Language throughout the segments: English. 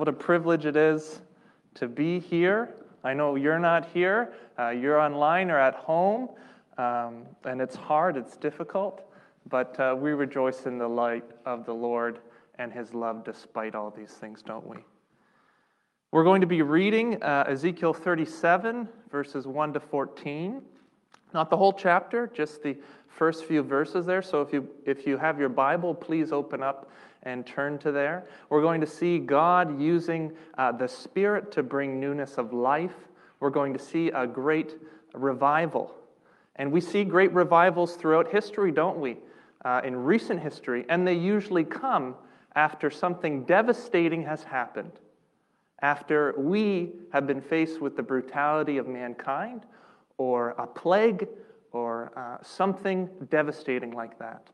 What a privilege it is to be here. I know you're not here. You're online or at home. And it's hard, it's difficult. But we rejoice in the light of the Lord and His love despite all these things, don't we? We're going to be reading Ezekiel 37, verses 1 to 14. Not the whole chapter, just the first few verses there. So if you have your Bible, please open up and turn to there. We're going to see God using the Spirit to bring newness of life. We're going to see a great revival. And we see great revivals throughout history, don't we? In recent history. And they usually come after something devastating has happened. After we have been faced with the brutality of mankind, or a plague, or something devastating like that.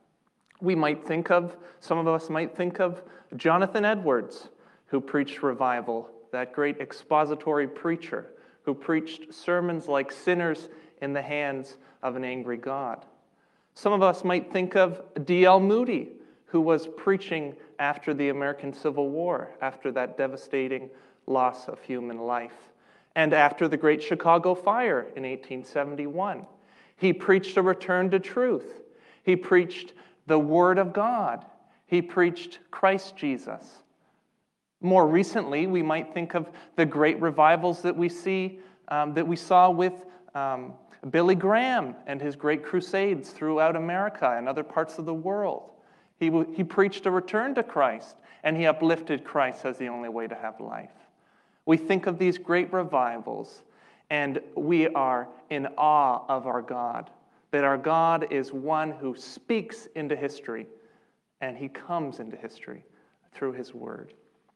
Some of us might think of Jonathan Edwards, who preached revival, that great expository preacher who preached sermons like sinners in the hands of an angry God. Some of us might think of D.L. Moody, who was preaching after the American Civil War, after that devastating loss of human life, and after the Great Chicago Fire in 1871. He preached a return to truth. He preached the Word of God. He preached Christ Jesus. More recently, we might think of the great revivals that we saw with Billy Graham and his great crusades throughout America and other parts of the world. He preached a return to Christ, and he uplifted Christ as the only way to have life. We think of these great revivals, and we are in awe of our God, that our God is one who speaks into history, and He comes into history through His Word.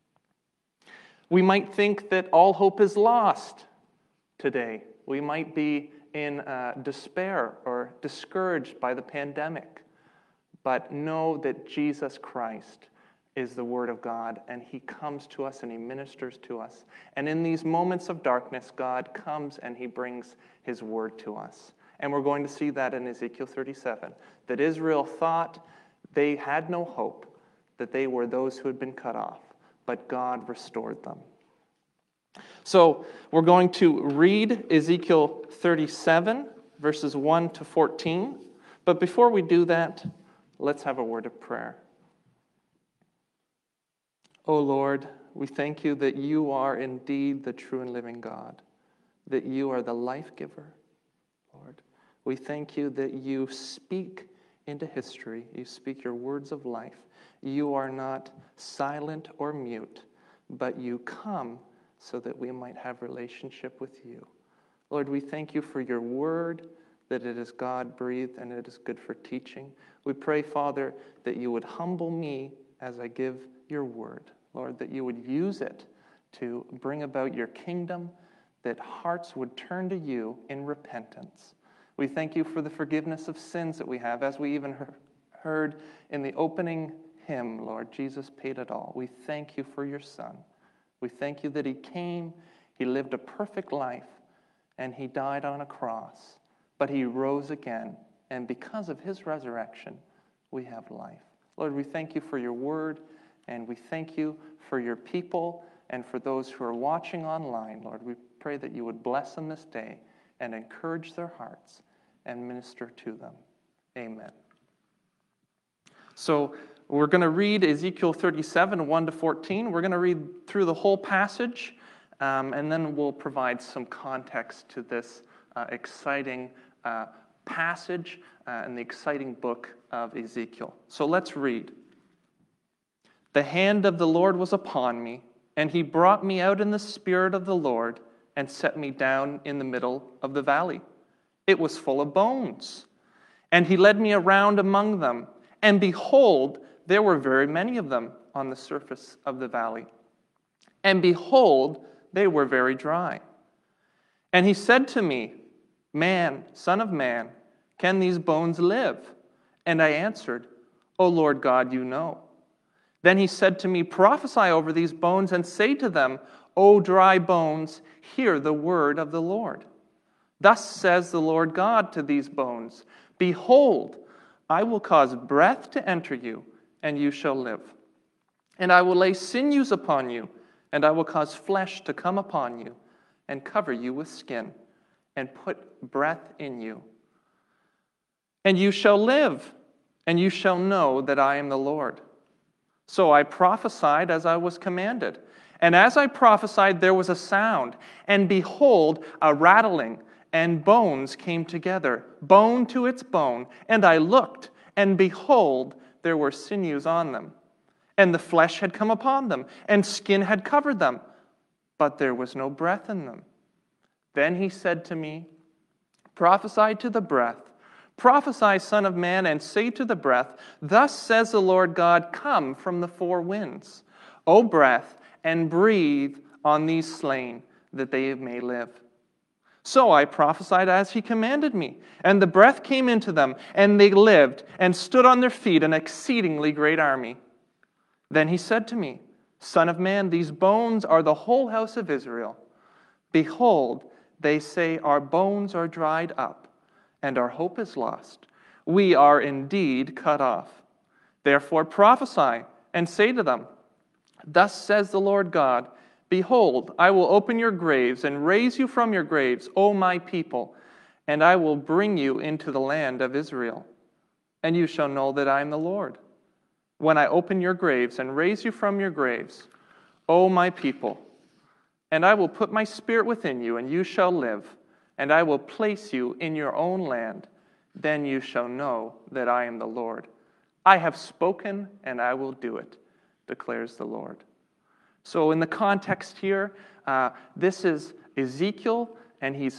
We might think that all hope is lost today. We might be in despair or discouraged by the pandemic, but know that Jesus Christ is the Word of God, and He comes to us and He ministers to us. And in these moments of darkness, God comes and He brings His Word to us. And we're going to see that in Ezekiel 37, that Israel thought they had no hope, that they were those who had been cut off, but God restored them. So we're going to read Ezekiel 37, verses 1 to 14. But before we do that, let's have a word of prayer. O Lord, we thank You that You are indeed the true and living God, that You are the life giver, Lord. We thank You that You speak into history. You speak Your words of life. You are not silent or mute, but You come so that we might have relationship with You. Lord, we thank You for Your word, that it is God-breathed and it is good for teaching. We pray, Father, that You would humble me as I give Your word. Lord, that You would use it to bring about Your kingdom, that hearts would turn to You in repentance. We thank You for the forgiveness of sins that we have, as we even heard in the opening hymn, Lord, Jesus paid it all. We thank You for Your Son. We thank You that He came, He lived a perfect life, and He died on a cross, but He rose again, and because of His resurrection, we have life. Lord, we thank You for Your word, and we thank You for Your people and for those who are watching online. Lord, we pray that You would bless them this day and encourage their hearts and minister to them. Amen. So we're going to read Ezekiel 37, 1 to 14. We're going to read through the whole passage, and then we'll provide some context to this exciting passage in the exciting book of Ezekiel. So let's read. The hand of the Lord was upon me, and He brought me out in the spirit of the Lord and set me down in the middle of the valley. It was full of bones. And He led me around among them, and behold, there were very many of them on the surface of the valley. And behold, they were very dry. And He said to me, Man, son of man, can these bones live? And I answered, O Lord God, You know. Then He said to me, Prophesy over these bones and say to them, O dry bones, hear the word of the Lord. Thus says the Lord God to these bones, Behold, I will cause breath to enter you, and you shall live. And I will lay sinews upon you, and I will cause flesh to come upon you, and cover you with skin, and put breath in you. And you shall live, and you shall know that I am the Lord. So I prophesied as I was commanded. And as I prophesied, there was a sound, and behold, a rattling, and bones came together, bone to its bone. And I looked, and behold, there were sinews on them. And the flesh had come upon them, and skin had covered them, but there was no breath in them. Then he said to me, prophesy to the breath, prophesy, Son of man, and say to the breath, thus says the Lord God, come from the four winds, O breath, and breathe on these slain, that they may live. So I prophesied as he commanded me, and the breath came into them, and they lived, and stood on their feet, an exceedingly great army. Then he said to me, Son of man, these bones are the whole house of Israel. Behold, they say, our bones are dried up, and our hope is lost. We are indeed cut off. Therefore prophesy, and say to them, thus says the Lord God, behold, I will open your graves, and raise you from your graves, O my people, and I will bring you into the land of Israel. And you shall know that I am the Lord, when I open your graves, and raise you from your graves, O my people. And I will put my spirit within you, and you shall live, and I will place you in your own land. Then you shall know that I am the Lord. I have spoken, and I will do it, declares the Lord. So in the context here, this is Ezekiel, and he's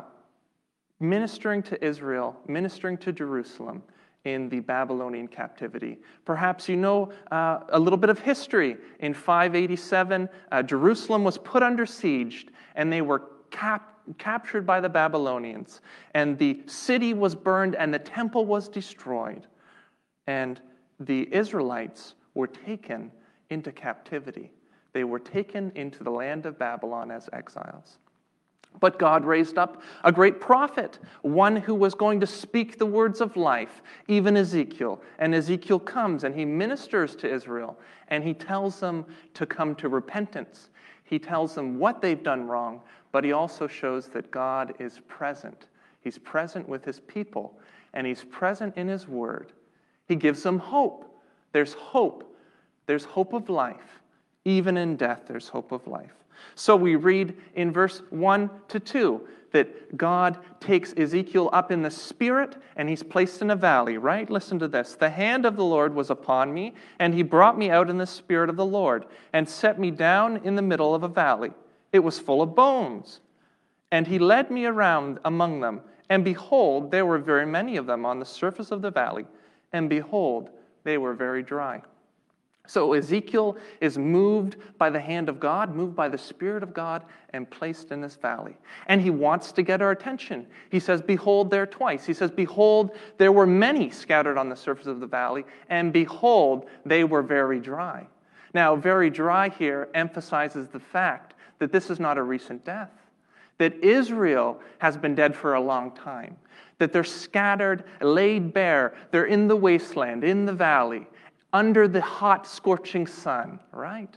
ministering to Israel, ministering to Jerusalem in the Babylonian captivity. Perhaps you know a little bit of history. In 587, Jerusalem was put under siege, and they were captured by the Babylonians. And the city was burned, and the temple was destroyed. And the Israelites were taken into captivity. They were taken into the land of Babylon as exiles. But God raised up a great prophet, one who was going to speak the words of life, even Ezekiel. And Ezekiel comes and he ministers to Israel, and he tells them to come to repentance. He tells them what they've done wrong, but he also shows that God is present. He's present with his people, and he's present in his word. He gives them hope. There's hope. There's hope of life. Even in death, there's hope of life. So we read in verse 1 to 2 that God takes Ezekiel up in the spirit, and he's placed in a valley, right? Listen to this. The hand of the Lord was upon me, and he brought me out in the spirit of the Lord, and set me down in the middle of a valley. It was full of bones. And he led me around among them, and behold, there were very many of them on the surface of the valley, and behold, they were very dry. So Ezekiel is moved by the hand of God, moved by the Spirit of God, and placed in this valley. And he wants to get our attention. He says, behold, there twice. He says, behold, there were many scattered on the surface of the valley, and behold, they were very dry. Now, very dry here emphasizes the fact that this is not a recent death, that Israel has been dead for a long time, that they're scattered, laid bare, they're in the wasteland, in the valley, under the hot, scorching sun, right?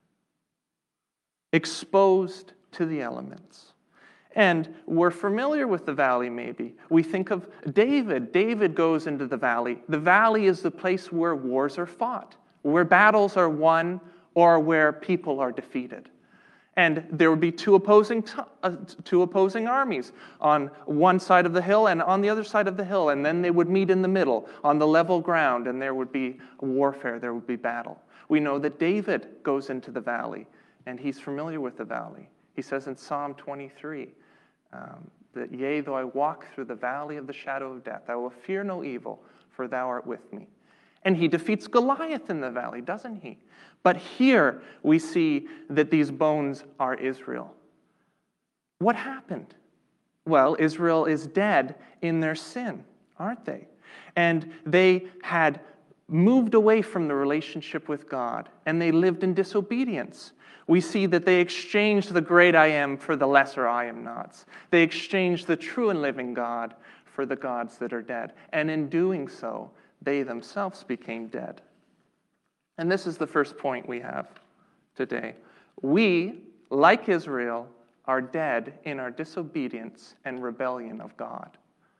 Exposed to the elements. And we're familiar with the valley, maybe. We think of David. David goes into the valley. The valley is the place where wars are fought, where battles are won, or where people are defeated. And there would be two opposing armies on one side of the hill and on the other side of the hill, and then they would meet in the middle on the level ground, and there would be warfare, there would be battle. We know that David goes into the valley, and he's familiar with the valley. He says in Psalm 23 that, yea, though I walk through the valley of the shadow of death, I will fear no evil, for thou art with me. And he defeats Goliath in the valley, doesn't he? But here we see that these bones are Israel. What happened? Well, Israel is dead in their sin, aren't they? And they had moved away from the relationship with God, and they lived in disobedience. We see that they exchanged the great I am for the lesser I am nots. They exchanged the true and living God for the gods that are dead. And in doing so, they themselves became dead. And this is the first point we have today. We, like Israel, are dead in our disobedience and rebellion of God.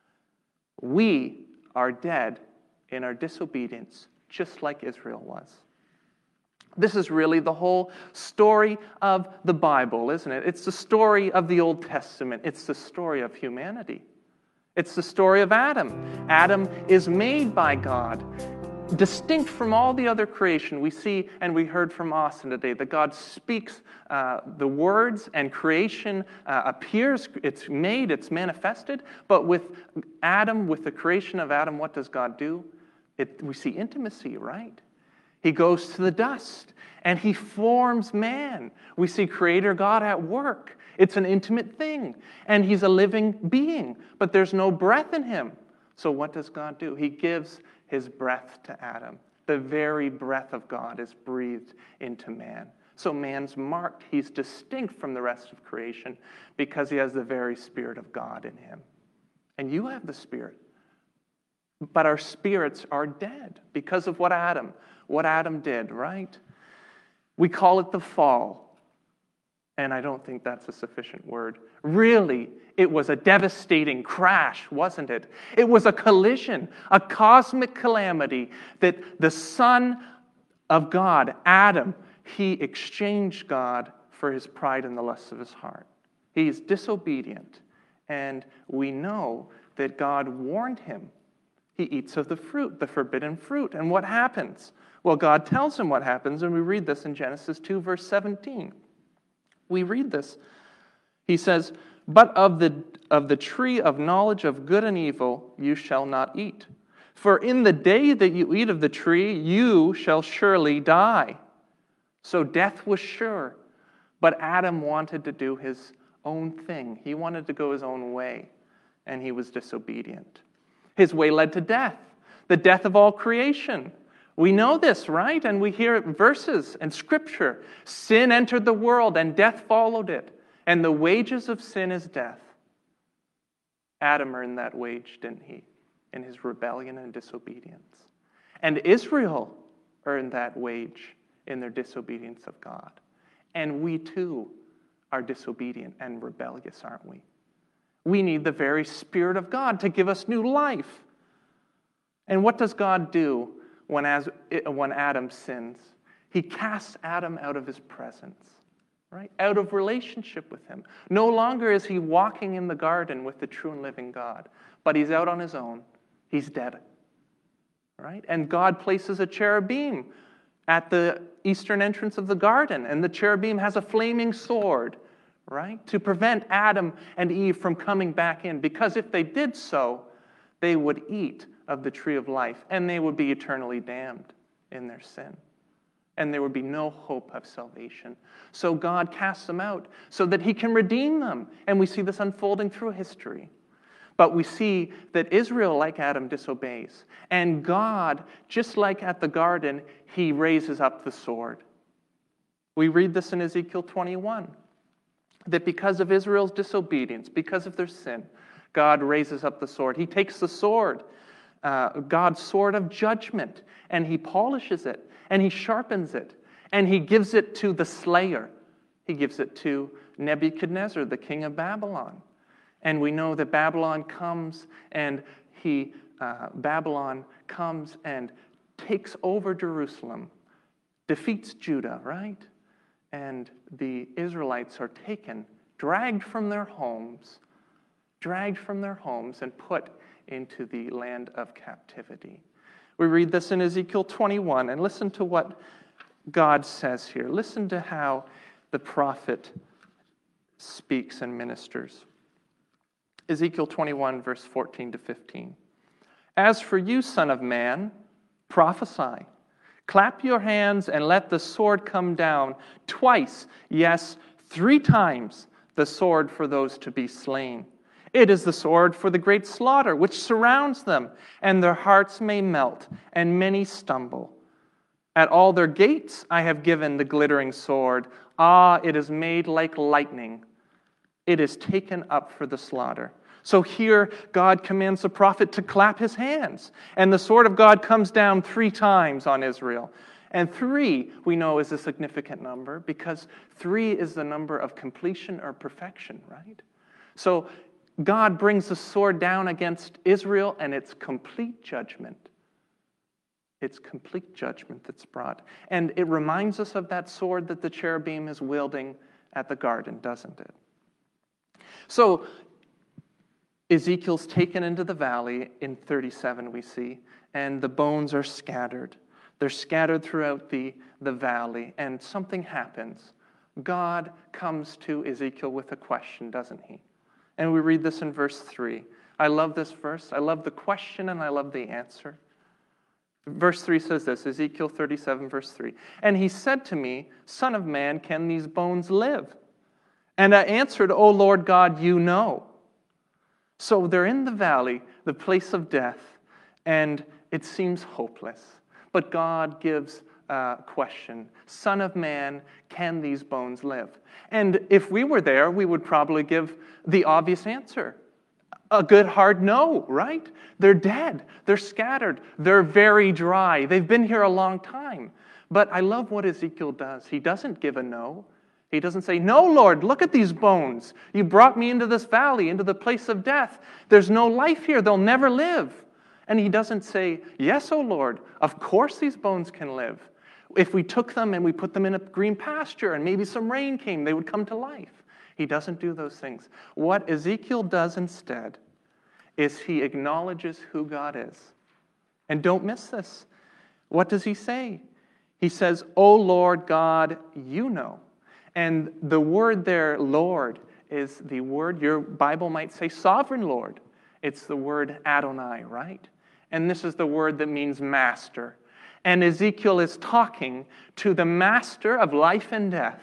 We are dead in our disobedience, just like Israel was. This is really the whole story of the Bible, isn't it? It's the story of the Old Testament. It's the story of humanity. It's the story of Adam. Adam is made by God, distinct from all the other creation. We see, and we heard from Austin today, that God speaks the words and creation appears, it's made, it's manifested. But with Adam, with the creation of Adam, what does God do? We see intimacy, right? He goes to the dust and he forms man. We see Creator God at work. It's an intimate thing. And he's a living being, but there's no breath in him. So what does God do? He gives his breath to Adam. The very breath of God is breathed into man. So man's marked. He's distinct from the rest of creation because he has the very Spirit of God in him. And you have the Spirit. But our spirits are dead because of what Adam did, right? We call it the fall. And I don't think that's a sufficient word. Really, it was a devastating crash, wasn't it? It was a collision, a cosmic calamity that the Son of God, Adam, he exchanged God for his pride and the lusts of his heart. He's disobedient. And we know that God warned him. He eats of the fruit, the forbidden fruit. And what happens? Well, God tells him what happens, and we read this in Genesis 2, verse 17. We read this. He says, "But of the tree of knowledge of good and evil you shall not eat. For in the day that you eat of the tree, you shall surely die." So death was sure, but Adam wanted to do his own thing. He wanted to go his own way, and he was disobedient. His way led to death, the death of all creation. We know this, right? And we hear verses and scripture. Sin entered the world and death followed it. And the wages of sin is death. Adam earned that wage, didn't he? In his rebellion and disobedience. And Israel earned that wage in their disobedience of God. And we too are disobedient and rebellious, aren't we? We need the very Spirit of God to give us new life. And what does God do when Adam sins? He casts Adam out of his presence, right? Out of relationship with him. No longer is he walking in the garden with the true and living God, but he's out on his own. He's dead, right? And God places a cherubim at the eastern entrance of the garden, and the cherubim has a flaming sword, right? To prevent Adam and Eve from coming back in, because if they did so, they would eat of the tree of life, and they would be eternally damned in their sin. And there would be no hope of salvation. So God casts them out so that he can redeem them. And we see this unfolding through history. But we see that Israel, like Adam, disobeys. And God, just like at the garden, he raises up the sword. We read this in Ezekiel 21. That because of Israel's disobedience, because of their sin, God raises up the sword. He takes the sword, God's sword of judgment, and he polishes it, and he sharpens it, and he gives it to the slayer. He gives it to Nebuchadnezzar, the king of Babylon. And we know that Babylon comes and takes over Jerusalem, defeats Judah, right? And the Israelites are taken, dragged from their homes and put into the land of captivity. We read this in Ezekiel 21, and listen to what God says here. Listen to how the prophet speaks and ministers. Ezekiel 21, verse 14 to 15. "As for you, son of man, prophesy. Clap your hands and let the sword come down twice, yes, 3 times, the sword for those to be slain. It is the sword for the great slaughter which surrounds them, and their hearts may melt, and many stumble. At all their gates I have given the glittering sword. Ah, it is made like lightning. It is taken up for the slaughter." So here, God commands the prophet to clap his hands, and the sword of God comes down 3 times on Israel. And 3, we know, is a significant number because 3 is the number of completion or perfection, right? So God brings the sword down against Israel, and it's complete judgment. It's complete judgment that's brought. And it reminds us of that sword that the cherubim is wielding at the garden, doesn't it? So Ezekiel's taken into the valley in 37, we see, and the bones are scattered. They're scattered throughout the valley, and something happens. God comes to Ezekiel with a question, doesn't he? And we read this in verse 3. I love this verse. I love the question, and I love the answer. Verse 3 says this, Ezekiel 37, verse 3. And he said to me, Son of man, can these bones live? And I answered, O Lord God, you know. So they're in the valley, the place of death, and it seems hopeless. But God gives a question. Son of man, can these bones live? And if we were there, we would probably give the obvious answer. A good hard no, right? They're dead. They're scattered. They're very dry. They've been here a long time. But I love what Ezekiel does. He doesn't give a no. He doesn't say, no, Lord, look at these bones. You brought me into this valley, into the place of death. There's no life here. They'll never live. And he doesn't say, yes, O Lord, of course these bones can live. If we took them and we put them in a green pasture and maybe some rain came, they would come to life. He doesn't do those things. What Ezekiel does instead is he acknowledges who God is. And don't miss this. What does he say? He says, O Lord God, you know. And the word there, Lord, is the word, your Bible might say sovereign Lord. It's the word Adonai, right? And this is the word that means master. And Ezekiel is talking to the master of life and death.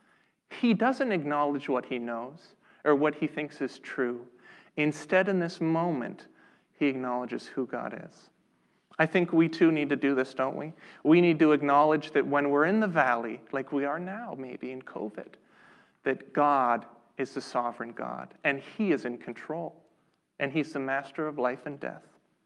He doesn't acknowledge what he knows or what he thinks is true. Instead, in this moment, he acknowledges who God is. I think we too need to do this, don't we? We need to acknowledge that when we're in the valley, like we are now, maybe in COVID, that God is the sovereign God, and he is in control, and he's the master of life and death.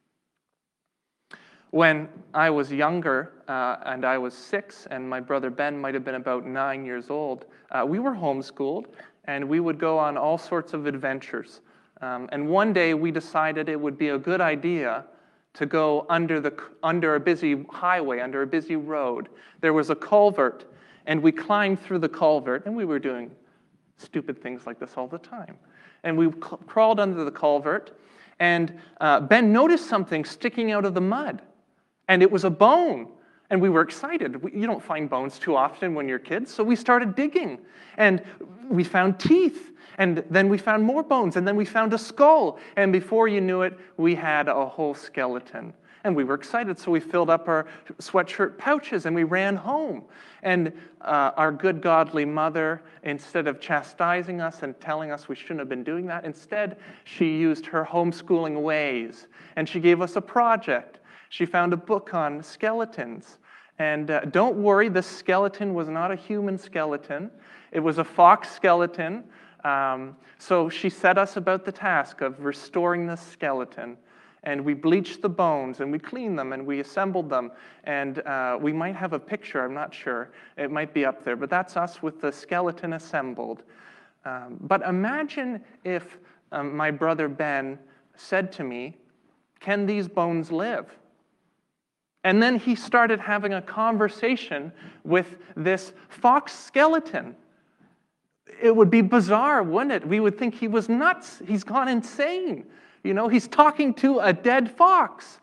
When I was younger, and I was 6, and my brother Ben might have been about 9 years old, we were homeschooled, and we would go on all sorts of adventures. And one day we decided it would be a good idea to go under a busy highway, under a busy road. There was a culvert, and we climbed through the culvert, and we were doing stupid things like this all the time. And we crawled under the culvert, and Ben noticed something sticking out of the mud. And it was a bone. And we were excited. You don't find bones too often when you're kids. So we started digging. And we found teeth. And then we found more bones. And then we found a skull. And before you knew it, we had a whole skeleton. And we were excited. So we filled up our sweatshirt pouches and we ran home. And our good godly mother, instead of chastising us and telling us we shouldn't have been doing that, instead she used her homeschooling ways. And she gave us a project. She found a book on skeletons. And don't worry, this skeleton was not a human skeleton. It was a fox skeleton. So she set us about the task of restoring this skeleton. And we bleached the bones, and we cleaned them, and we assembled them. And we might have a picture, I'm not sure. It might be up there. But that's us with the skeleton assembled. But imagine if my brother Ben said to me, can these bones live? And then he started having a conversation with this fox skeleton. It would be bizarre, wouldn't it? We would think he was nuts. He's gone insane. You know, he's talking to a dead fox.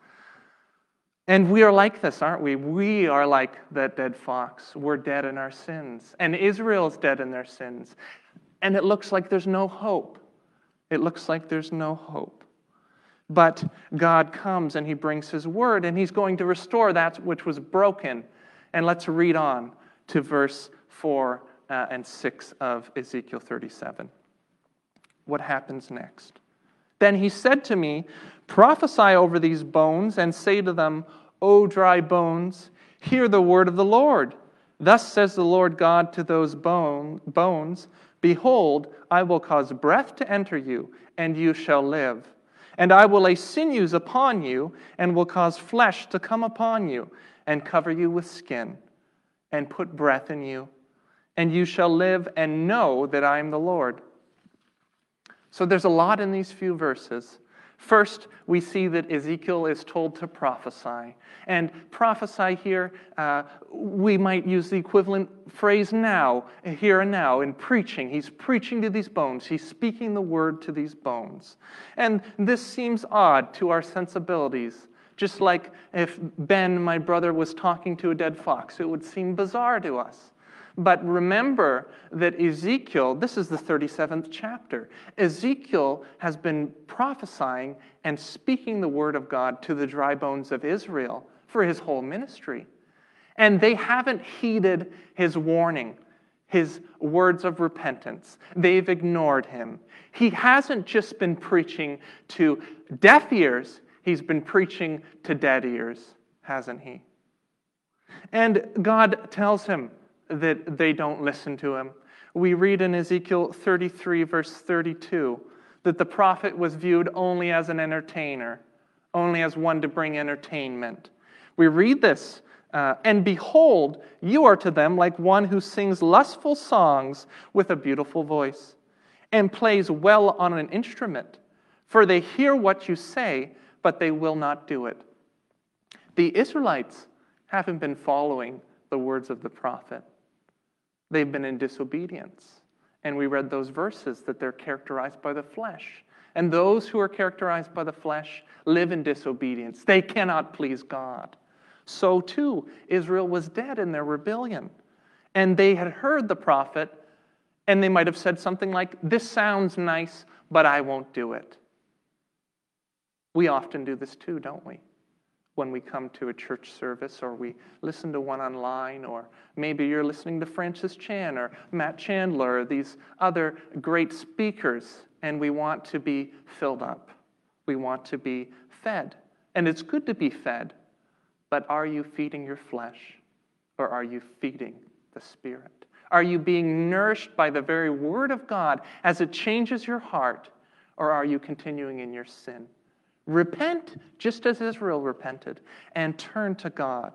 And we are like this, aren't we? We are like that dead fox. We're dead in our sins. And Israel's dead in their sins. And it looks like there's no hope. It looks like there's no hope. But God comes and he brings his word and he's going to restore that which was broken. And let's read on to verse 4 and 6 of Ezekiel 37. What happens next? Then he said to me, prophesy over these bones and say to them, O dry bones, hear the word of the Lord. Thus says the Lord God to those bones, behold, I will cause breath to enter you, and you shall live. And I will lay sinews upon you, and will cause flesh to come upon you, and cover you with skin. and put breath in you, and you shall live and know that I am the Lord. So there's a lot in these few verses. First, we see that Ezekiel is told to prophesy. And prophesy here, we might use the equivalent phrase now, here and now, in preaching. He's preaching to these bones. He's speaking the word to these bones. And this seems odd to our sensibilities. Just like if Ben, my brother, was talking to a dead fox, it would seem bizarre to us. But remember that Ezekiel, this is the 37th chapter, Ezekiel has been prophesying and speaking the word of God to the dry bones of Israel for his whole ministry. And they haven't heeded his warning, his words of repentance. They've ignored him. He hasn't just been preaching to deaf ears, he's been preaching to dead ears, hasn't he? And God tells him that they don't listen to him. We read in Ezekiel 33, verse 32, that the prophet was viewed only as an entertainer, only as one to bring entertainment. We read this, and behold, you are to them like one who sings lustful songs with a beautiful voice, and plays well on an instrument, for they hear what you say, but they will not do it. The Israelites haven't been following the words of the prophet. They've been in disobedience. And we read those verses that they're characterized by the flesh. And those who are characterized by the flesh live in disobedience. They cannot please God. So too, Israel was dead in their rebellion. And they had heard the prophet, and they might have said something like, "This sounds nice, but I won't do it." We often do this too, don't we? When we come to a church service, or we listen to one online, or maybe you're listening to Francis Chan or Matt Chandler or these other great speakers, and we want to be filled up. We want to be fed. And it's good to be fed, but are you feeding your flesh, or are you feeding the Spirit? Are you being nourished by the very Word of God as it changes your heart, or are you continuing in your sin? Repent, just as Israel repented, and turn to God.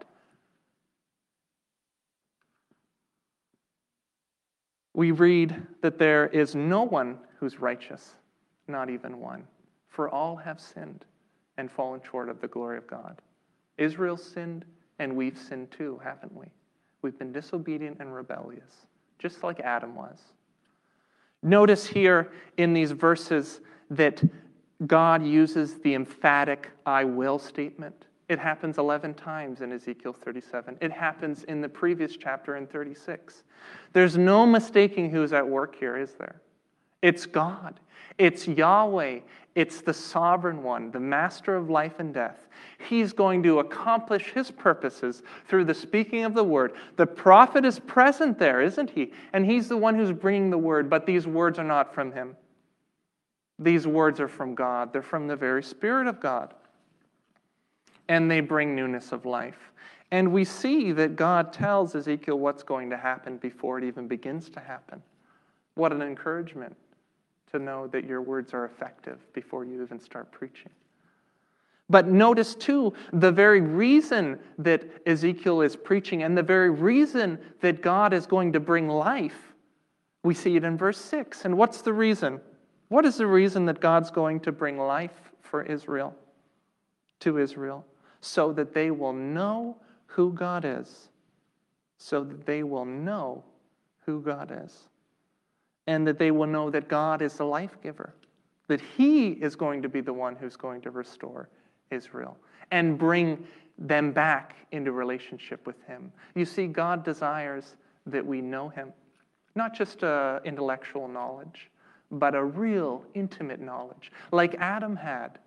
We read that there is no one who's righteous, not even one. For all have sinned and fallen short of the glory of God. Israel sinned, and we've sinned too, haven't we? We've been disobedient and rebellious, just like Adam was. Notice here in these verses that God uses the emphatic "I will" statement. It happens 11 times in Ezekiel 37. It happens in the previous chapter in 36. There's no mistaking who's at work here, is there? It's God. It's Yahweh. It's the sovereign one, the master of life and death. He's going to accomplish his purposes through the speaking of the word. The prophet is present there, isn't he? And he's the one who's bringing the word, but these words are not from him. These words are from God. They're from the very Spirit of God. And they bring newness of life. And we see that God tells Ezekiel what's going to happen before it even begins to happen. What an encouragement to know that your words are effective before you even start preaching. But notice too, the very reason that Ezekiel is preaching and the very reason that God is going to bring life, we see it in verse 6. And what's the reason? What is the reason that God's going to bring life for Israel, to Israel? So that they will know who God is. So that they will know who God is. And that they will know that God is the life giver. That He is going to be the one who's going to restore Israel and bring them back into relationship with Him. You see, God desires that we know Him. Not just intellectual knowledge, but a real intimate knowledge, like Adam had.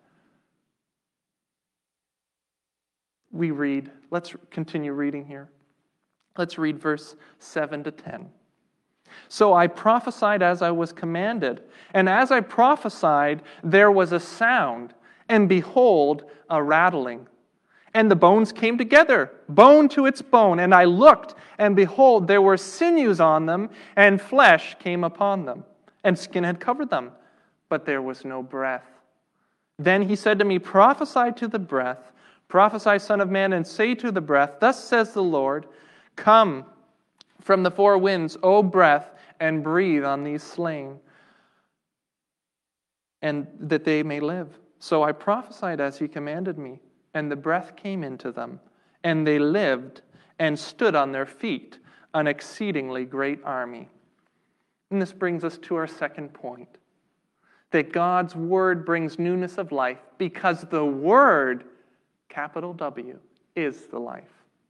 We read, let's continue reading here. Let's read verse 7 to 10. So I prophesied as I was commanded, and as I prophesied, there was a sound, and behold, a rattling. And the bones came together, bone to its bone, and I looked, and behold, there were sinews on them, and flesh came upon them. And skin had covered them, but there was no breath. Then he said to me, prophesy to the breath, prophesy, Son of Man, and say to the breath, thus says the Lord, come, from the four winds, O breath, and breathe on these slain, and that they may live. So I prophesied as he commanded me, and the breath came into them, and they lived and stood on their feet, an exceedingly great army. And this brings us to our second point, that God's word brings newness of life because the word, capital W, is the life.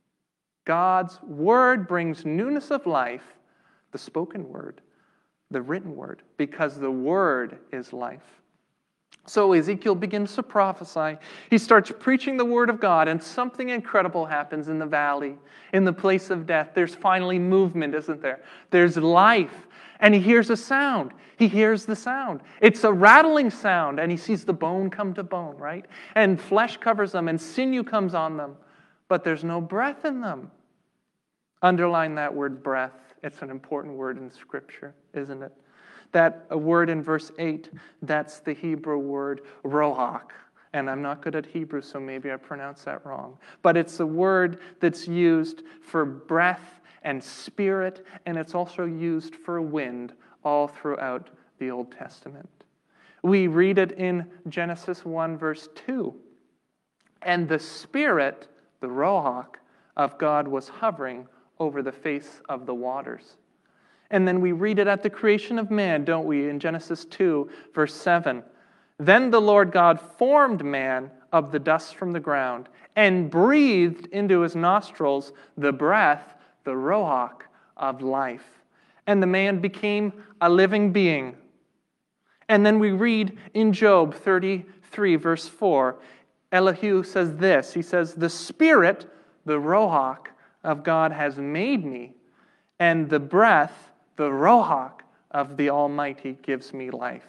God's word brings newness of life, the spoken word, the written word, because the word is life. So Ezekiel begins to prophesy. He starts preaching the word of God, and something incredible happens in the valley, in the place of death. There's finally movement, isn't there? There's life. And he hears a sound. He hears the sound. It's a rattling sound, and he sees the bone come to bone, right? And flesh covers them, and sinew comes on them. But there's no breath in them. Underline that word breath. It's an important word in Scripture, isn't it? That a word in verse 8, that's the Hebrew word roach. And I'm not good at Hebrew, so maybe I pronounced that wrong. But it's a word that's used for breath and spirit, and it's also used for wind all throughout the Old Testament. We read it in Genesis 1, verse 2. And the Spirit, the roach, of God was hovering over the face of the waters. And then we read it at the creation of man, don't we, in Genesis 2, verse 7. Then the Lord God formed man of the dust from the ground and breathed into his nostrils the breath, the roach, of life. And the man became a living being. And then we read in Job 33, verse 4, Elihu says this. He says, the Spirit, the roach of God has made me, and the breath, the roach of the Almighty gives me life.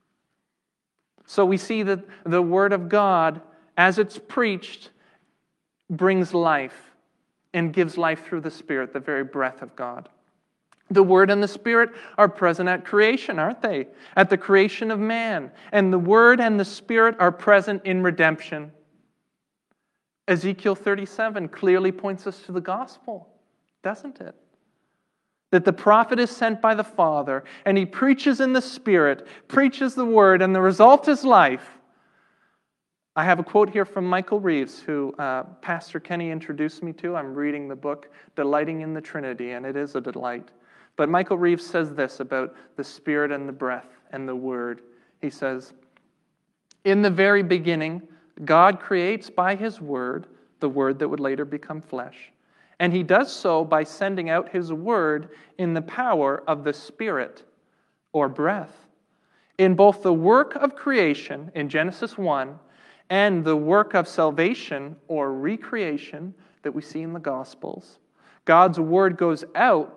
So we see that the Word of God, as it's preached, brings life and gives life through the Spirit, the very breath of God. The Word and the Spirit are present at creation, aren't they? At the creation of man. And the Word and the Spirit are present in redemption. Ezekiel 37 clearly points us to the gospel, doesn't it? That the prophet is sent by the Father, and he preaches in the Spirit, preaches the Word, and the result is life. I have a quote here from Michael Reeves, who Pastor Kenny introduced me to. I'm reading the book, Delighting in the Trinity, and it is a delight. But Michael Reeves says this about the Spirit and the breath and the Word. He says, in the very beginning, God creates by His Word, the Word that would later become flesh. And He does so by sending out His Word in the power of the Spirit, or breath. In both the work of creation, in Genesis 1, and the work of salvation, or recreation, that we see in the Gospels, God's Word goes out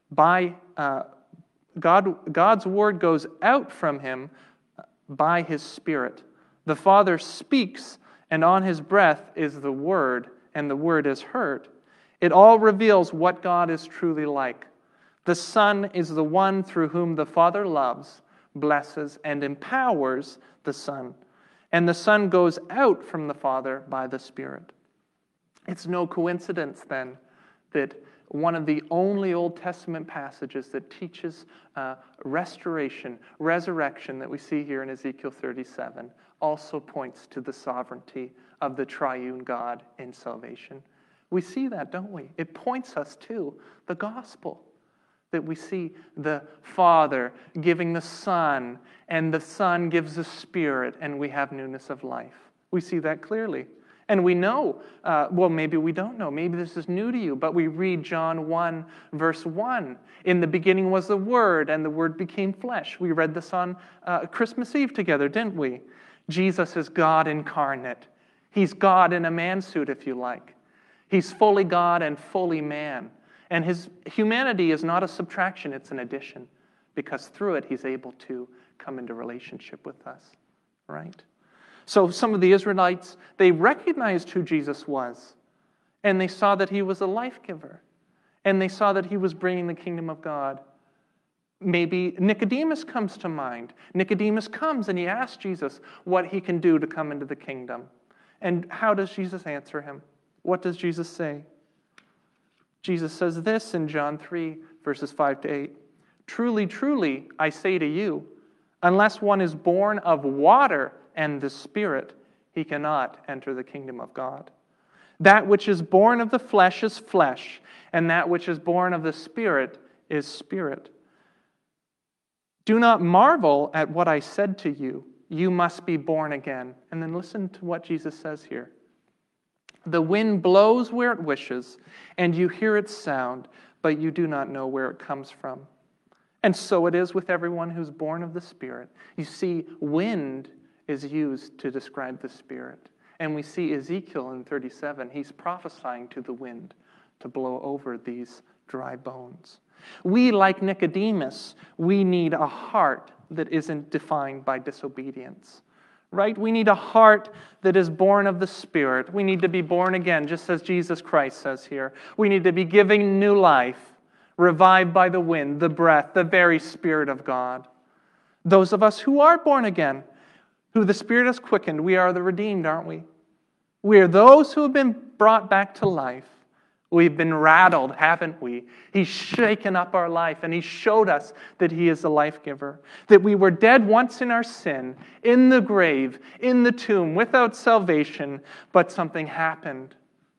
God's Word goes out from Him by His Spirit. The Father speaks, and on His breath is the Word, and the Word is heard. It all reveals what God is truly like. The Son is the one through whom the Father loves, blesses, and empowers the Son. And the Son goes out from the Father by the Spirit. It's no coincidence, then, that one of the only Old Testament passages that teaches restoration, resurrection that we see here in Ezekiel 37 also points to the sovereignty of the triune God in salvation. We see that, don't we? It points us to the gospel, that we see the Father giving the Son, and the Son gives the Spirit, and we have newness of life. We see that clearly. And we know, well, maybe we don't know. Maybe this is new to you, but we read John 1, verse 1. In the beginning was the Word, and the Word became flesh. We read this on Christmas Eve together, didn't we? Jesus is God incarnate. He's God in a man suit, if you like. He's fully God and fully man. And His humanity is not a subtraction, it's an addition. Because through it, He's able to come into relationship with us, right? So some of the Israelites, they recognized who Jesus was. And they saw that He was a life giver. And they saw that He was bringing the kingdom of God. Maybe Nicodemus comes to mind. Nicodemus comes and he asks Jesus what he can do to come into the kingdom. And how does Jesus answer him? What does Jesus say? Jesus says this in John 3, verses 5 to 8. Truly, truly, I say to you, unless one is born of water and the Spirit, he cannot enter the kingdom of God. That which is born of the flesh is flesh, and that which is born of the Spirit is spirit. Do not marvel at what I said to you. You must be born again. And then listen to what Jesus says here. The wind blows where it wishes, and you hear its sound, but you do not know where it comes from. And so it is with everyone who's born of the Spirit. You see, wind is used to describe the Spirit. And we see Ezekiel in 37, he's prophesying to the wind to blow over these dry bones. We, like Nicodemus, we need a heart that isn't defined by disobedience. Right? We need a heart that is born of the Spirit. We need to be born again, just as Jesus Christ says here. We need to be giving new life, revived by the wind, the breath, the very Spirit of God. Those of us who are born again, who the Spirit has quickened, we are the redeemed, aren't we? We are those who have been brought back to life. We've been rattled, haven't we? He's shaken up our life, and He showed us that He is the life giver. That we were dead once in our sin, in the grave, in the tomb, without salvation, but something happened.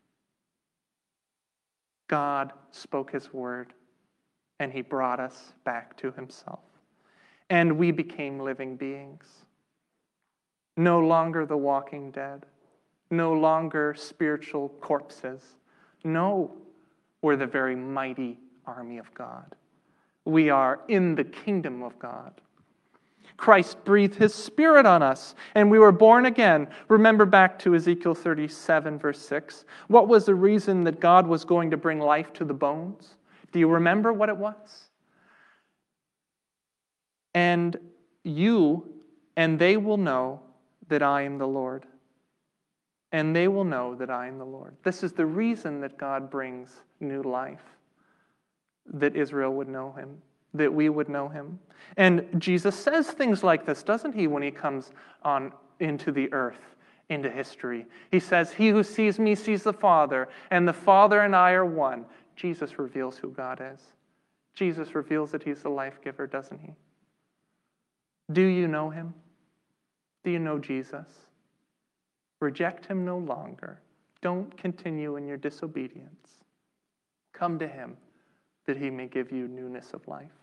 God spoke His word, and He brought us back to Himself. And we became living beings. No longer the walking dead. No longer spiritual corpses. No, we're the very mighty army of God. We are in the kingdom of God. Christ breathed His Spirit on us, and we were born again. Remember back to Ezekiel 37, verse 6. What was the reason that God was going to bring life to the bones? Do you remember what it was? And you and they will know that I am the Lord. And they will know that I am the Lord. This is the reason that God brings new life, that Israel would know Him, that we would know Him. And Jesus says things like this, doesn't He, when He comes on into the earth, into history? He says, "He who sees me sees the Father, and the Father and I are one." Jesus reveals who God is. Jesus reveals that He's the life giver, doesn't He? Do you know Him? Do you know Jesus? Reject Him no longer. Don't continue in your disobedience. Come to Him that He may give you newness of life.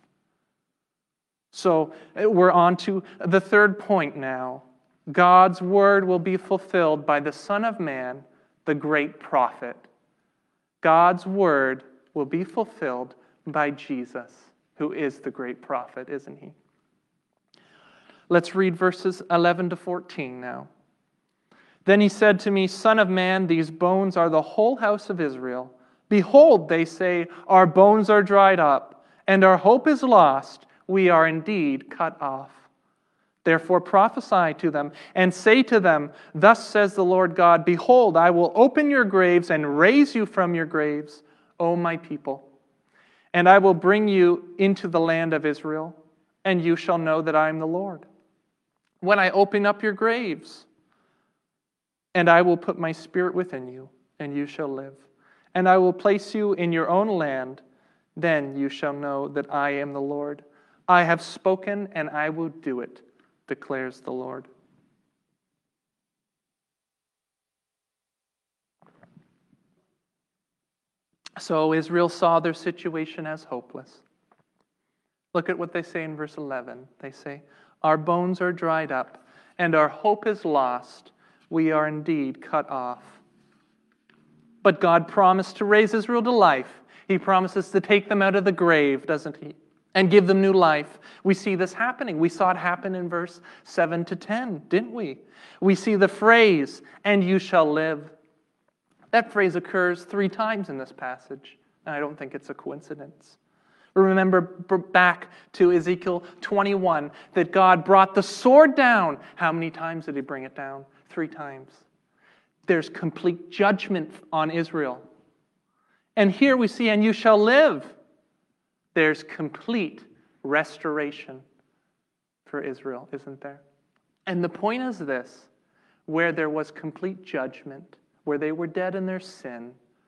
So we're on to the third point now. God's word will be fulfilled by the Son of Man, the great prophet. God's word will be fulfilled by Jesus, who is the great prophet, isn't He? Let's read verses 11 to 14 now. Then He said to me, "Son of man, these bones are the whole house of Israel. Behold, they say, our bones are dried up, and our hope is lost. We are indeed cut off. Therefore prophesy to them, and say to them, Thus says the Lord God, Behold, I will open your graves and raise you from your graves, O my people. And I will bring you into the land of Israel, and you shall know that I am the Lord. When I open up your graves, and I will put my Spirit within you, and you shall live. And I will place you in your own land. Then you shall know that I am the Lord. I have spoken, and I will do it, declares the Lord." So Israel saw their situation as hopeless. Look at what they say in verse 11. They say, "Our bones are dried up, and our hope is lost. We are indeed cut off." But God promised to raise Israel to life. He promises to take them out of the grave, doesn't He? And give them new life. We see this happening. We saw it happen in verse 7 to 10, didn't we? We see the phrase, "and you shall live." That phrase occurs 3 times in this passage, and I don't think it's a coincidence. Remember back to Ezekiel 21, that God brought the sword down. How many times did He bring it down? 3 times. There's complete judgment on Israel. And here we see, "and you shall live." There's complete restoration for Israel, isn't there? And the point is this: where there was complete judgment, where they were dead in their sin,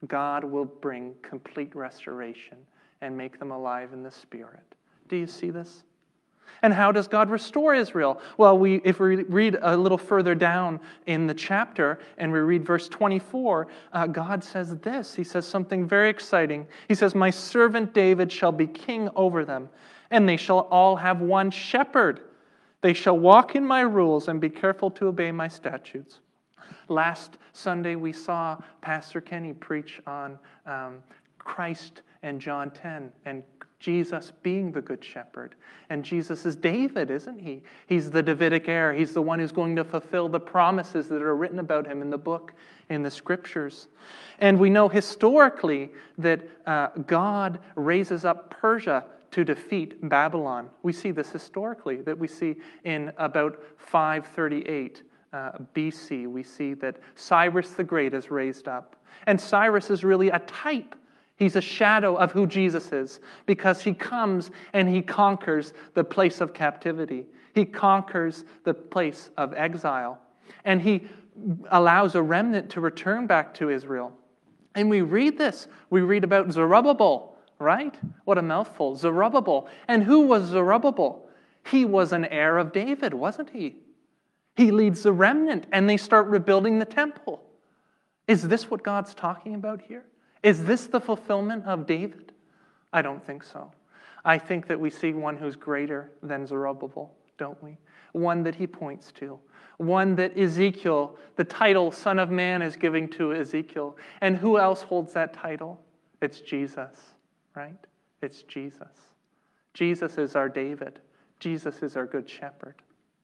God will bring complete restoration and make them alive in the Spirit. Do you see this? And how does God restore Israel? Well, if we read a little further down in the chapter and we read verse 24, God says this. He says something very exciting. He says, "My servant David shall be king over them, and they shall all have one shepherd. They shall walk in my rules and be careful to obey my statutes." Last Sunday, we saw Pastor Kenny preach on Christ and John 10 and Jesus being the good shepherd. And Jesus is David, isn't he? He's the Davidic heir. He's the one who's going to fulfill the promises that are written about him in the book, in the scriptures. And we know historically that God raises up Persia to defeat Babylon. We see this historically, that we see in about 538 BC. We see that Cyrus the Great is raised up. And Cyrus is really a type. He's a shadow of who Jesus is, because he comes and he conquers the place of captivity. He conquers the place of exile. And he allows a remnant to return back to Israel. And we read this. We read about Zerubbabel, right? What a mouthful. Zerubbabel. And who was Zerubbabel? He was an heir of David, wasn't he? He leads the remnant, and they start rebuilding the temple. Is this what God's talking about here? Is this the fulfillment of David? I don't think so. I think that we see one who's greater than Zerubbabel, don't we? One that he points to. One that Ezekiel, the title Son of Man, is giving to Ezekiel. And who else holds that title? It's Jesus, right? It's Jesus. Jesus is our David. Jesus is our good shepherd.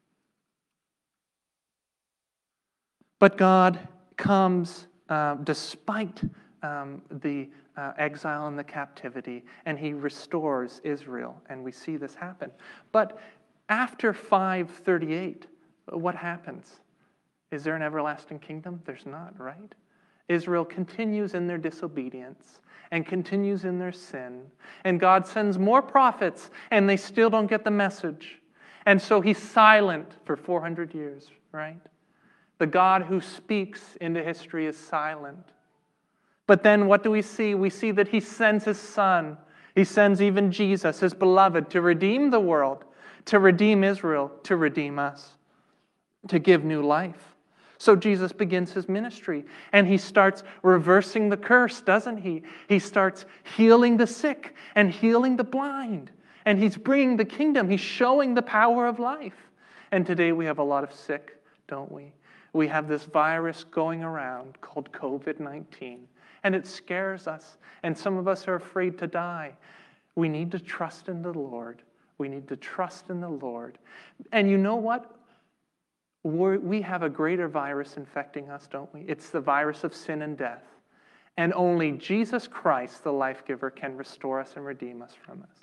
But God comes despite the exile and the captivity, and he restores Israel, and we see this happen. But after 538, what happens? Is there an everlasting kingdom? There's not, right? Israel continues in their disobedience and continues in their sin, and God sends more prophets, and they still don't get the message. And so he's silent for 400 years, right? The God who speaks into history is silent. But then what do we see? We see that he sends his Son. He sends even Jesus, his beloved, to redeem the world, to redeem Israel, to redeem us, to give new life. So Jesus begins his ministry, and he starts reversing the curse, doesn't he? He starts healing the sick and healing the blind, and he's bringing the kingdom. He's showing the power of life. And today we have a lot of sick, don't we? We have this virus going around called COVID-19. And it scares us. And some of us are afraid to die. We need to trust in the Lord. We need to trust in the Lord. And you know what? We have a greater virus infecting us, don't we? It's the virus of sin and death. And only Jesus Christ, the life giver, can restore us and redeem us from this.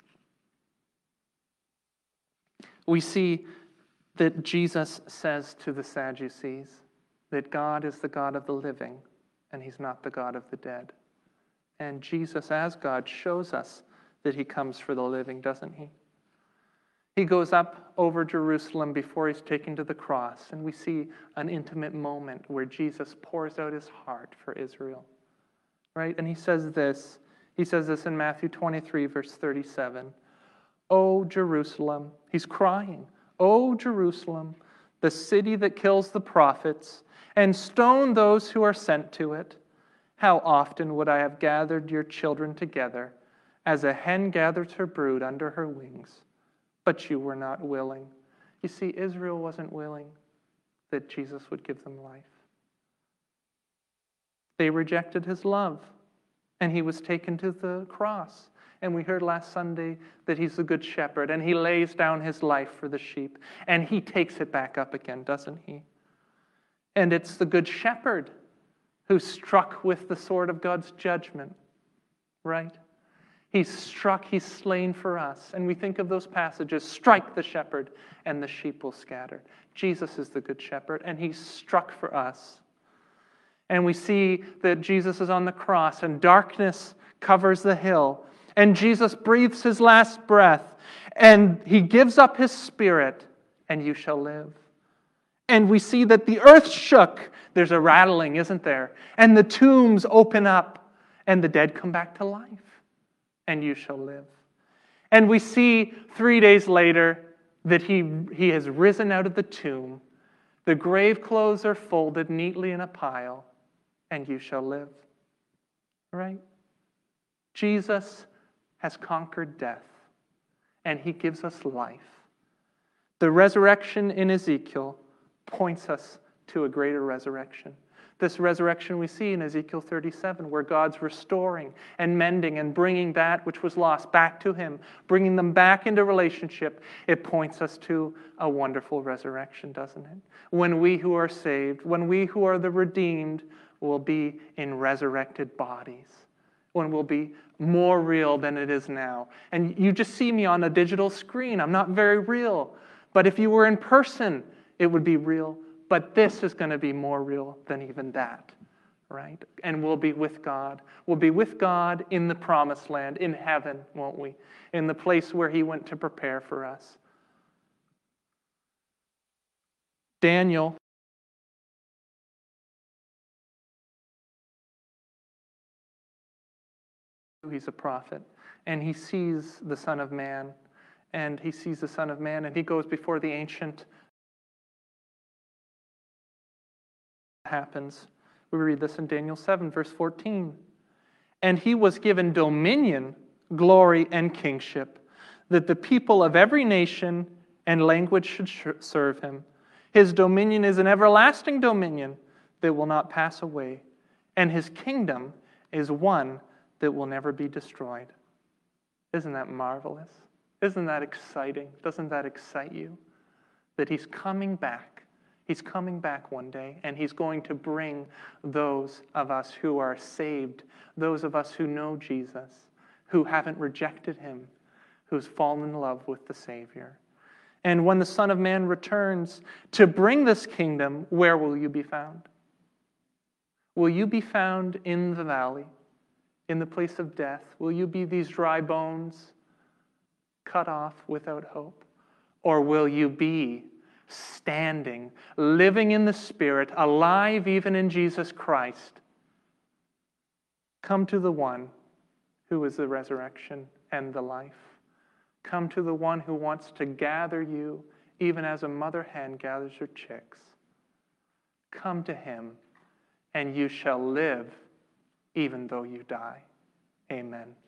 We see that Jesus says to the Sadducees that God is the God of the living, and he's not the God of the dead. And Jesus, as God, shows us that he comes for the living, doesn't he? He goes up over Jerusalem before he's taken to the cross, and we see an intimate moment where Jesus pours out his heart for Israel, right? And he says this in Matthew 23, verse 37. "O Jerusalem," he's crying, "O Jerusalem, the city that kills the prophets and stone those who are sent to it. How often would I have gathered your children together, as a hen gathers her brood under her wings, but you were not willing." You see, Israel wasn't willing that Jesus would give them life. They rejected his love, and he was taken to the cross. And we heard last Sunday that he's the good shepherd, and he lays down his life for the sheep, and he takes it back up again, doesn't he? And it's the good shepherd who's struck with the sword of God's judgment, right? He's struck, he's slain for us. And we think of those passages, strike the shepherd and the sheep will scatter. Jesus is the good shepherd, and he's struck for us. And we see that Jesus is on the cross, and darkness covers the hill. And Jesus breathes his last breath, and he gives up his spirit, and you shall live. And we see that the earth shook. There's a rattling, isn't there? And the tombs open up. and the dead come back to life, and you shall live. And we see 3 days later that he has risen out of the tomb. The grave clothes are folded neatly in a pile, and you shall live. Right? Jesus has conquered death, and he gives us life. The resurrection in Ezekiel points us to a greater resurrection. This resurrection we see in Ezekiel 37, where God's restoring and mending and bringing that which was lost back to him, bringing them back into relationship. It points us to a wonderful resurrection, doesn't it? When we who are saved, when we who are the redeemed, will be in resurrected bodies, when we'll be more real than it is now. And you just see me on a digital screen. I'm not very real. But if you were in person, it would be real. But this is going to be more real than even that, right? And we'll be with God. We'll be with God in the promised land, in heaven, won't we? In the place where he went to prepare for us. Daniel, he's a prophet, and he sees the Son of Man, and he he goes before the ancient. Happens. We read this in Daniel 7, verse 14. And he was given dominion, glory, and kingship, that the people of every nation and language should serve him. His dominion is an everlasting dominion that will not pass away, and his kingdom is one that will never be destroyed. Isn't that marvelous? Isn't that exciting? Doesn't that excite you? That he's coming back. He's coming back one day, and he's going to bring those of us who are saved, those of us who know Jesus, who haven't rejected him, who's fallen in love with the Savior. And when the Son of Man returns to bring this kingdom, where will you be found? Will you be found in the valley, in the place of death? Will you be these dry bones, cut off without hope? Or will you be standing, living in the Spirit, alive even in Jesus Christ? Come to the one who is the resurrection and the life. Come to the one who wants to gather you even as a mother hen gathers her chicks. Come to him, and you shall live even though you die. Amen.